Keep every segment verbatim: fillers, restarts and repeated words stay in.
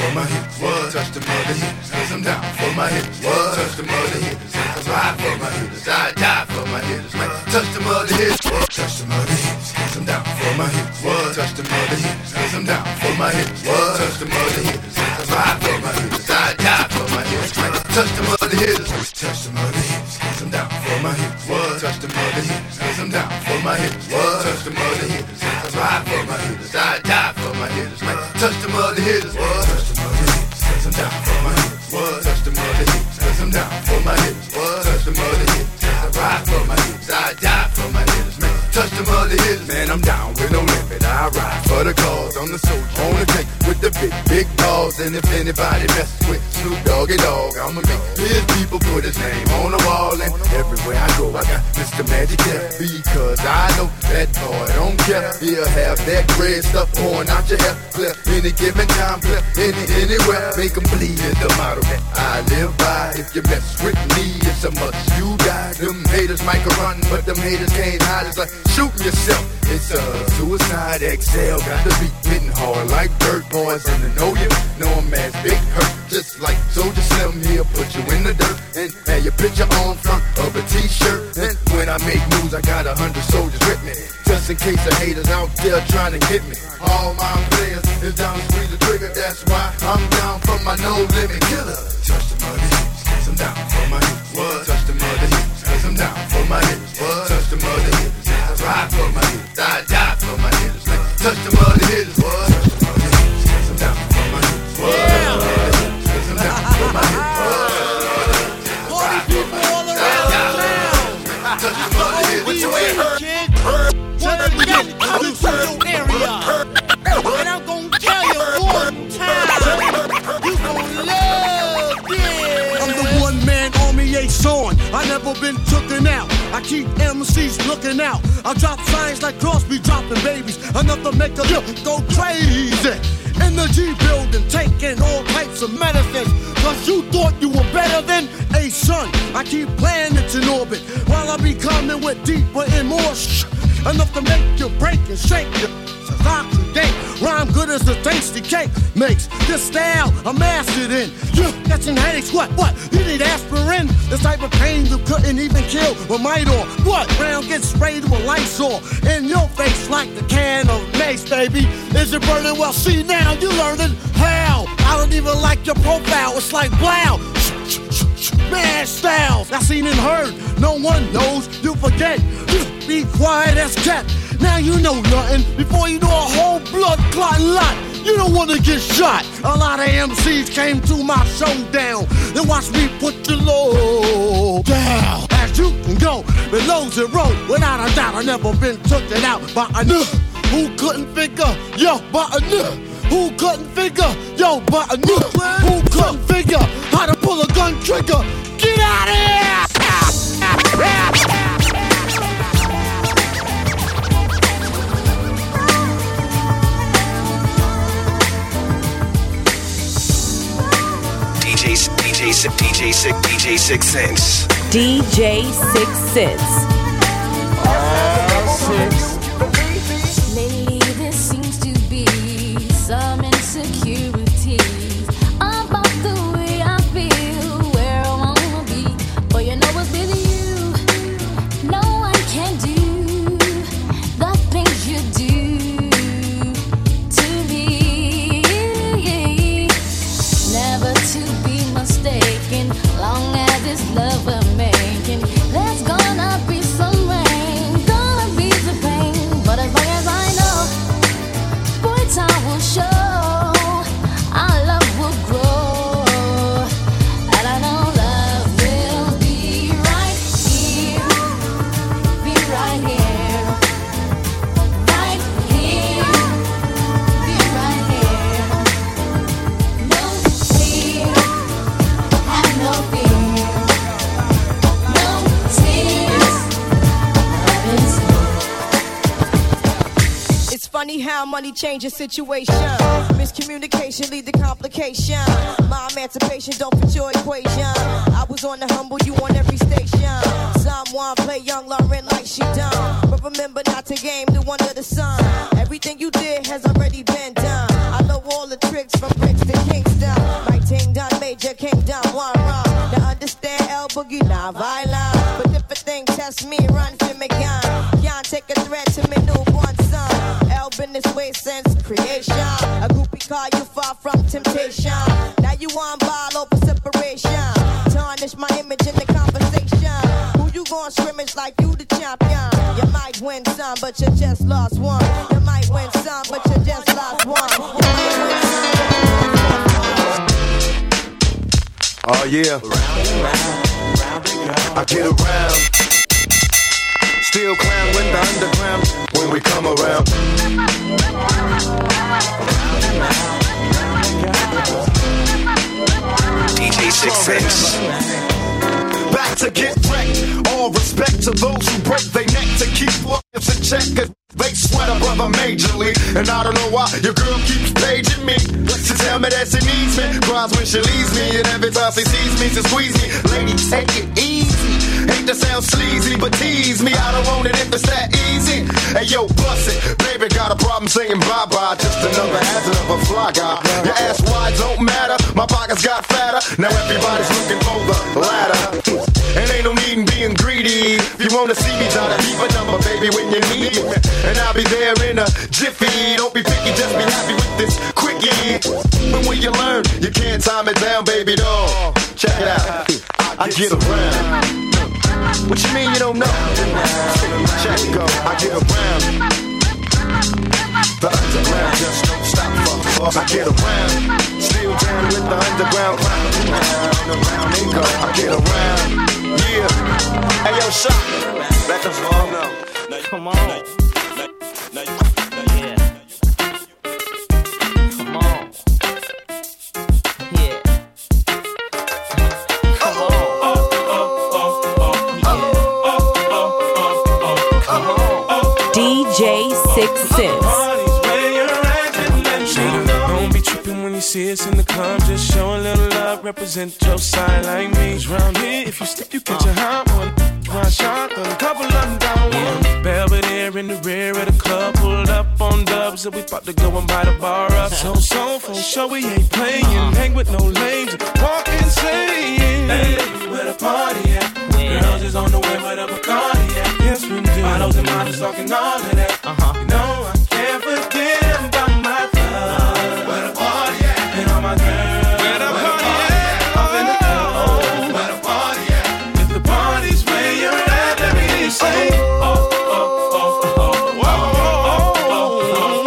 for my hips. What? Touch the mother hips, cause I'm down for my hips. What? Touch the mother hips, I ride for my hips. I die for my hips, man. Touch the mother hips. What? Touch the mother hips, cause I'm down for my hips. What? Touch the mother hips, cause I'm down for my hips. What? Touch the mother hips, I ride for my hips. I die for my hips, man. Touch the mother hips. Touch the mother hips, cause I'm down for my hips. What? Touch the mother hips, cause I'm down for my hips. What? Touch the mother hips, I ride for my hips. I die for my hips, man. Touch the mother hips. What? Touch the mother hips, cause I'm down for my hips. What? Touch the mother hips, cause I'm down for my hips. What? Touch the mother hips, I ride for my hips. I die for my hips, man. Touch the mother hips, man. I'm down with no limit. I ride for the cause. I'm the soldier on the tank with the big, big balls. And if anybody messes with Snoop Doggy Dogg, I'ma make his people put his name on the wall. And everywhere I go, I got Mister Magic there. Because I know that boy don't care. He'll have that red stuff pouring out your hair. Clear any given time, clear any, anywhere. Make them bleed is the motto that I live by. If you mess with me, it's a must you die. Them haters might go run, but them haters can't hide. It's like shooting yourself. It's a suicide exhale. Got the beat hitting hard like dirt boys. And I know you know I'm as big hurt. Just like Soldier Slim, he'll put you in the dirt and have your picture on front of a t-shirt. And when I make moves, I got a hundred soldiers with me, just in case the haters out there trying to hit me. All my players is down to squeeze the trigger. That's why I'm down for my no limit killer. Touch the mother hips, cause I'm down for my hips. What? Touch the mother hips, cause I'm down for my hips. What? Touch the mother hips, I ride for my hips. I die for my hips, man. Touch the mother hips. What? Touch the mother hips, cause I'm down for my hips. What? Yeah. Cause I'm down for my hips. Party people all around town. Touch the mother hips. What you ain't heard? Word of mouth coming from your area. And I'm gonna tell you one time, you gon' love this. I'm the one man army A-Son. I never been tooken out. I keep M Cs looking out. I drop signs like Crosby dropping babies. Enough to make a look go crazy. In the G building, taking all types of medicines. Cause you thought you were better than a son. I keep planets in orbit while I be coming with deeper and more shh. Enough to make you break and shake you. Since I create rhyme good as a tasty cake makes. This style I'm mastered in. You catching headaches, what, what? You need aspirin? This type of pain you couldn't even kill with Midor. What? Round gets sprayed with Lysol in your face like the can of mace, baby. Is it burning? Well, see now, you learning how. I don't even like your profile, it's like wow. Mad styles, I seen and heard. No one knows, you forget. You be quiet as cat. Now you know nothing. Before you know a whole blood clot lot. You don't wanna get shot. A lot of M Cs came to my showdown. Then watch me put your low down. As you can go below zero. Without a doubt, I never been taken out by a n***. Who couldn't figure, yo, by a n***. Who couldn't figure, yo, by a n***. Who couldn't figure how to pull a gun trigger. Get out of here! D J, D J, D J, D J Six Sense. D J Six Sense. Uh, six. Lately there seems to be some insecurities about the way I feel, where I wanna be. But you know it's with you, no one can do the things you do to me. Never to be mistaken, long as it's love we're making. There's gonna be some rain, gonna be the pain, but as long as I know, boy, time will show, our love will grow, and I know love will be right here, be right here, right here, be right here. No fear, have no fear, no tears, love is here. It's funny how money changes situation. Miscommunication lead to complication. My emancipation don't fit your equation. I was on the humble, you on every station. Someone play young Lauren like she done, but remember not to game the one of the sun. Everything you did has already been done. I know all the tricks from bricks to Kingston. non-violent. But if a thing test me, run for me gun. Can't take a threat to me newborn son. L been this way since creation. A groupie call you far from temptation. Now you on ball over separation. Tarnish my image in the conversation. Who you gon' scrimmage like you the champion? You might win some, but you just lost one. You might win some, but you just lost one. You might win some, but you just lost one. Oh yeah, I get around. Still clown with the underground when we come around. D J six six. Back to get wrecked. All respect to those who break their neck to keep lives in check. Cause they sweat a brother majorly. And I don't know why your girl keeps paging me. She tell me that she needs me. Cries when she leaves me. And every time she sees me, she squeeze me. Lady, take it easy. Hate to sound sleazy, but tease me. I don't want it if it's that easy. Hey yo, bust it. Baby got a problem saying bye-bye. Just another hazard of a fly guy. Your ass wide don't matter. My pockets got fatter. Now everybody's looking for the ladder. And ain't no need in being greedy. If you wanna see me, try to keep a number, baby, when you need me. And I'll be there in a jiffy. Don't be picky, just be happy with this quickie. And when you learn, you can't time it down, baby doll. Check it out. I get around. What you mean you don't know? Check it go. I get around. The underground just don't stop for I get around. Still down with the underground clown. Around they go. I get around. Yeah. Hey yo, shot. Let them all know. Come on. Yeah. Come on. Yeah. Come on. D J six six. Don't be tripping when you see us in the club. Just show a little love, represent your side like me. 'Cause round here, if you slip, you catch a hot one. One shotgun, a couple of them down one. Belvedere in the rear of the club, pulled up on dubs, and we about to go and buy the bar up. So, so, for sure we ain't playing. Hang with no lames, walk insane. Hey, where the party at? Girls is on the way with a Bacardi at. Yes, we do. Bottles and models talking all of that. Uh-huh. You know I can't forget about my love. Where the party at? And all my girls. Where the party at? Up in the club. Where the party at? If the party's where you're at, let me hear you say. Oh, oh, oh, oh, oh, oh, oh,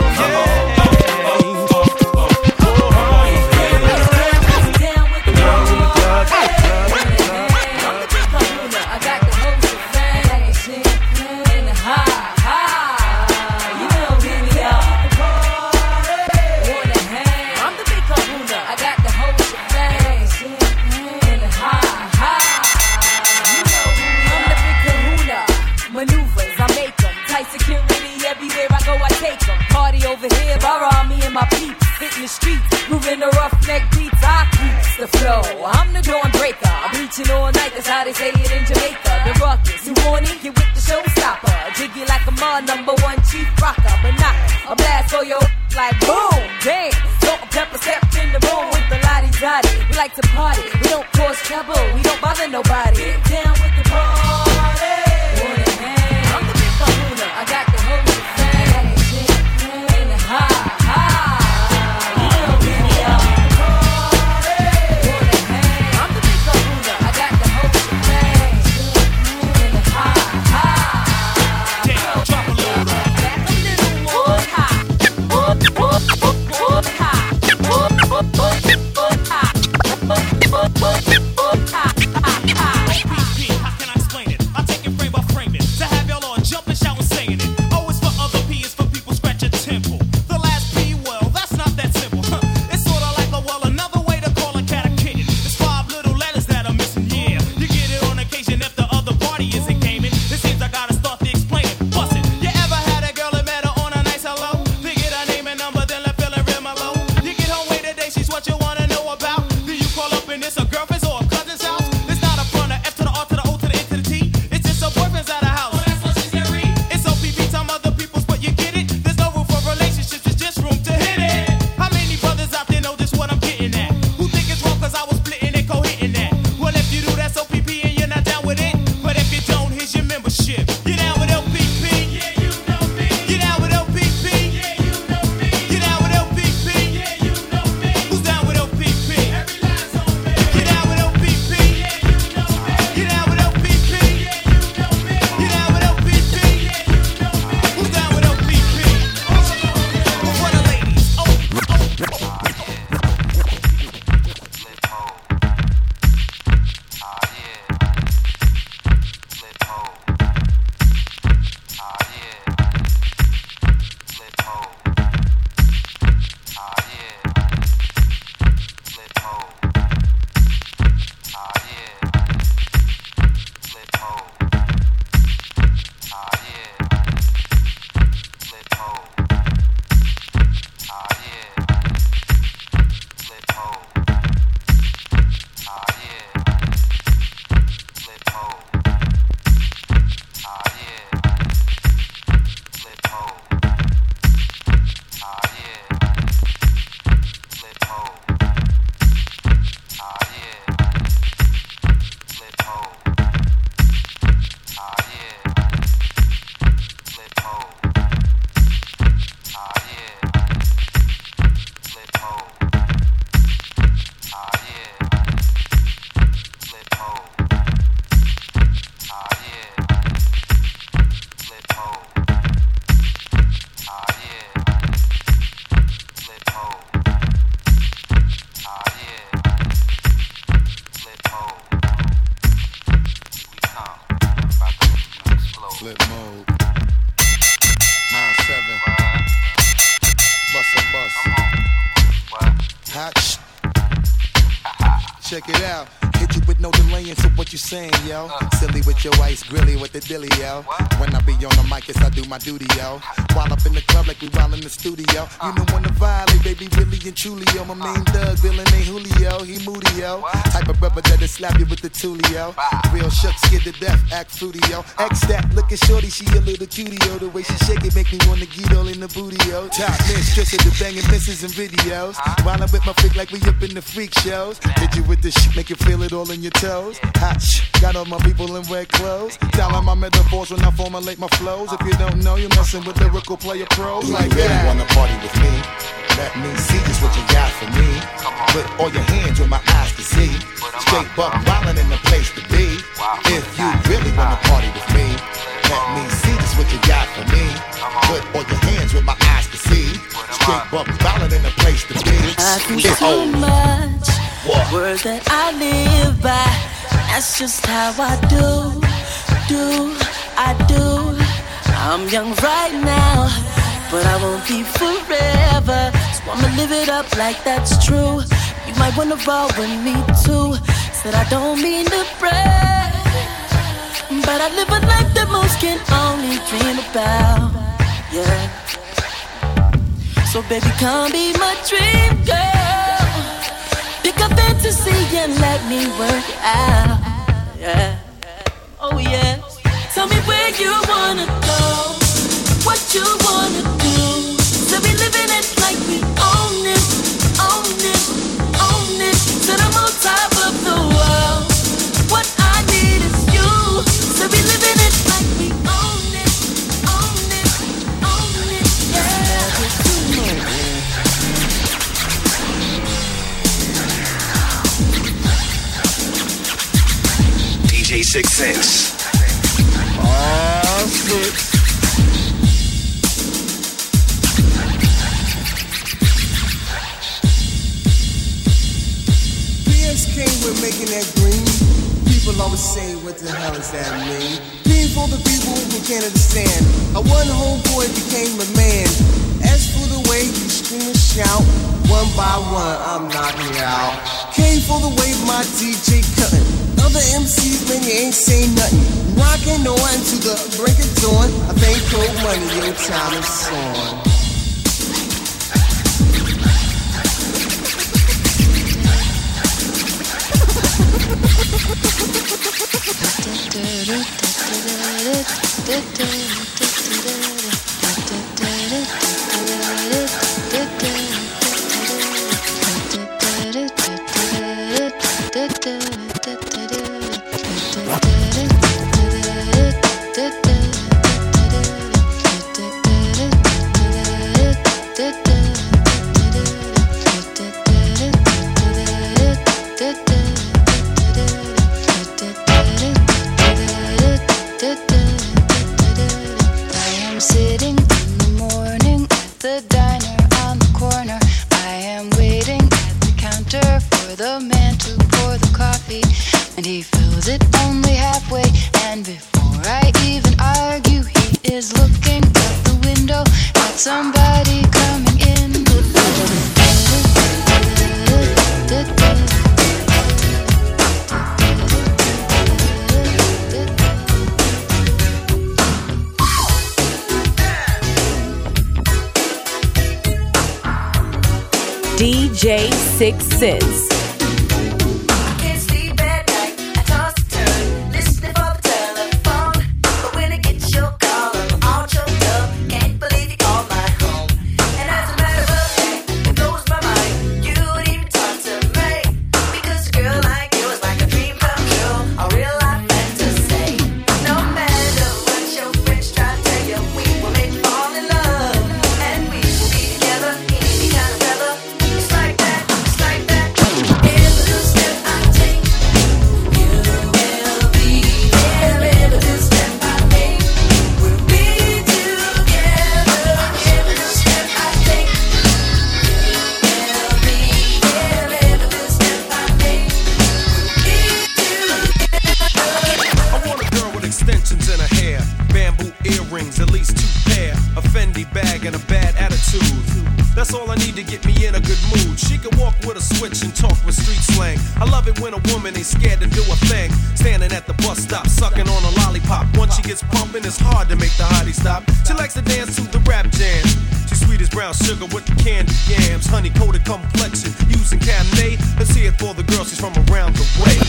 Moving the roughneck beats, I keep the flow. I'm the dawn breaker, I'm reaching all night, that's how they say it in Jamaica. The ruckus, you want it, get with the showstopper. Jiggy like a mud, number one chief rocker. But not a blast for your like boom, damn. Salt and pepper step in the room with the lottie dottie. We like to party, we don't cause trouble, we don't bother nobody. Get down with the party. Wanna hang? I'm the big kahuna, I got the whole thing. In the high. How can I explain? check it out. Hit you with no delaying, so what you saying, yo? Uh. Silly with your ice, grilly with the dilly, yo. What? When I be on the mic, yes, I do my duty, yo. While up in the club like we while in the studio. Uh. You know when to violate, baby, really and truly, yo. My main uh. thug, villain ain't Julio, he moody, yo. What? Type of rubber that'll slap you with the tulio. Wow. Real shook, scared to death, act fruity, yo. X that, looking shorty, she a little cutie, yo. The way she shake it make me wanna get all in the booty, yo. Top mistress of the banging misses and videos. Uh. While I'm with my freak like we up in the freak shows. Hit you with the shit, make you feel it all in your toes. Hot shh, got all my people in red clothes. Telling my metaphors when I formulate my flows. If you don't know, you're messing with lyrical player pros like that. If you really wanna party with me, let me see just what you got for me. Put all your hands with my eyes to see. Straight buck wildin' in the place to be. If you really wanna party with me, let me see just what you got for me. Put all your hands with my eyes to see. Straight buck wildin' in the place to be. I think so much. What? Words that I live by. That's just how I do, do, I do. I'm young right now, but I won't be forever. So I'ma live it up like that's true. You might wanna roll with me too. Said I don't mean to brag, but I live a life that most can only dream about. Yeah. So baby, come be my dream girl. Pick a fantasy and let me work it out. Yeah. Oh yeah. Tell me where you wanna go, what you wanna do. So we living it like we own it, own it, own it. Said I'm on top of the world. What I need is you. So we living it like we own it, own it, own it. Yeah. D J six six. Oh, shit. P S K, we're making that green. People always say, what the hell does that mean? Green for the people who can't understand. A one homeboy became a man. As for the way you scream and shout, one by one, I'm knocking you out. Came for the way my D J cutting. Other M Cs, man, you ain't saying nothing. Rocking on to the break of dawn. I think cold money, your time is on. D J six six. Together, any kind of weather, just like that, just like that. nice two-pair, a Fendi bag and a bad attitude. That's all I need to get me in a good mood. She can walk with a switch and talk with street slang. I love it when a woman ain't scared to do a thing. Standing at the bus stop, sucking on a lollipop. Once she gets pumping, it's hard to make the hottie stop. She likes to dance to the rap jam. She's sweet as brown sugar with the candy yams. Honey-coated complexion, using Cabernet. Let's hear it for the girl, she's from around the way.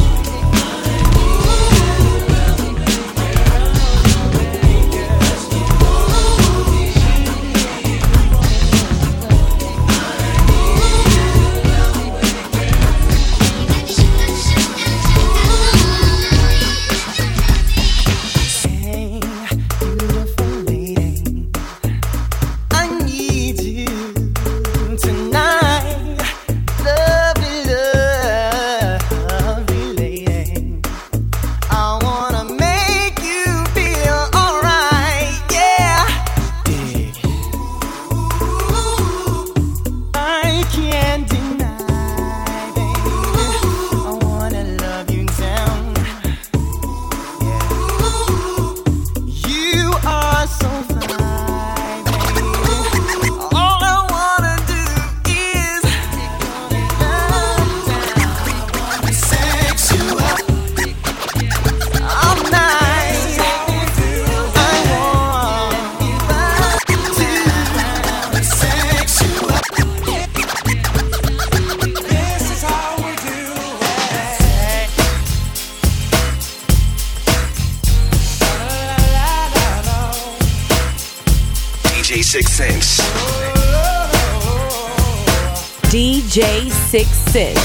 D J Six Sense. D J Six Sense.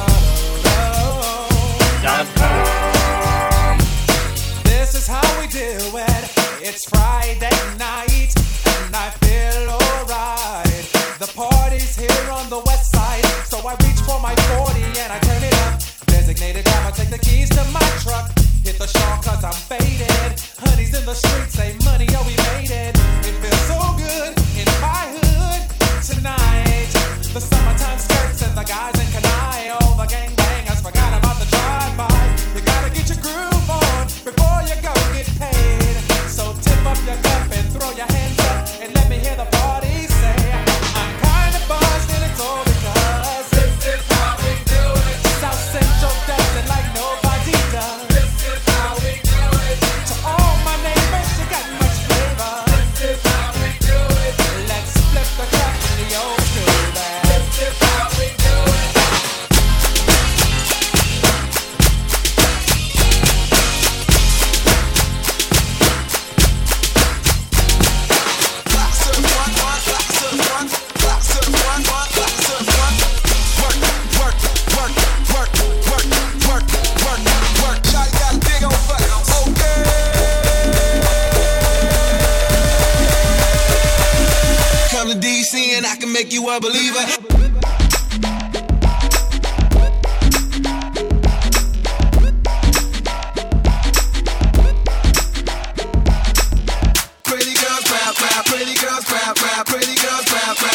This is how we do it. It's Friday night and I feel alright. The party's here on the west side, so I reach for my forty and I turn it up. Designated driver, take the keys to my truck. Hit the shawl cause I'm faded. Honey's in the streets, say money, oh we made it. It feels so good in my hood tonight. The summertime skirts and the guys in Kanai. All the gangbangers forgot about the drive-by. You gotta get your groove on before you go get paid. So tip up your cup and throw your hands up and let me hear the party say, I'm kinda buzzed and it's all because this is how we do it. South Central does it like nobody does. This is how we do it. To all my neighbors, you got much flavor. This is how we do it. Let's flip the crap in the old school bag. This is how we do it. Come to D C and I can make you a believer. Pretty girls, rap, rap, pretty girls, rap, rap, pretty girls, rap, rap.